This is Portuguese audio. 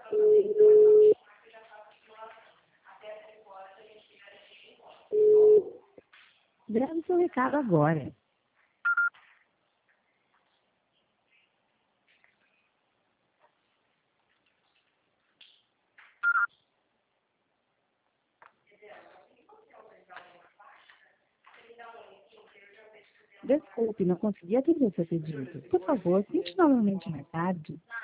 Grave seu recado agora. Desculpe, não consegui atender seu pedido. Por favor, tente novamente mais tarde.